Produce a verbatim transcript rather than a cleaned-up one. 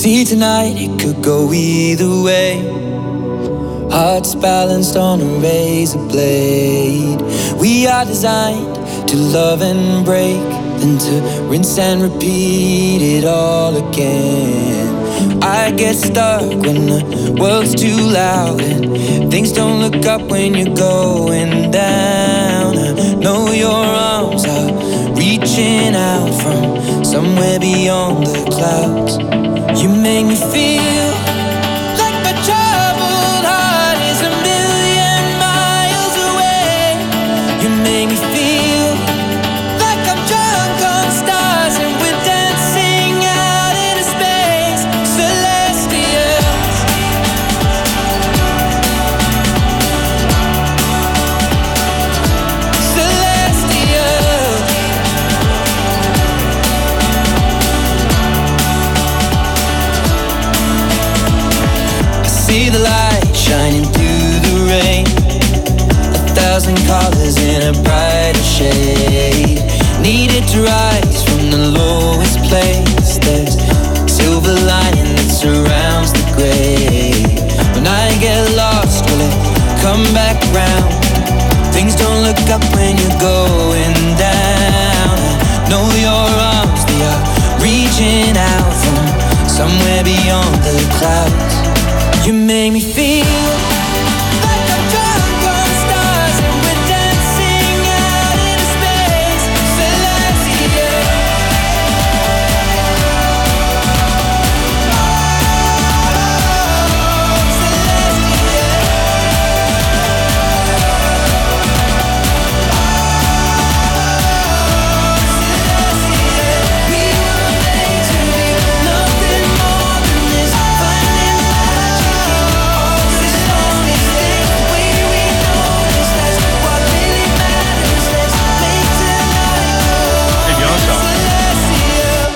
See tonight, it could go either way. Hearts balanced on a razor blade. We are designed to love and break, then to rinse and repeat it all again. I get stuck when the world's too loud and things don't look up when you're going down. I know your arms are reaching out from somewhere beyond the clouds. You make me feel like my troubled heart is a million miles away. You make me feel like I'm drunk on stars and we're dancing out into space. Celestials. Celestials. See the light shining through the rain, a thousand colors in a brighter shade. Needed to rise from the lowest place. There's silver lining that surrounds the gray. When I get lost, will it come back round? Things don't look up when you're going down. I know your arms, they are reaching out from somewhere beyond the clouds. You make me feel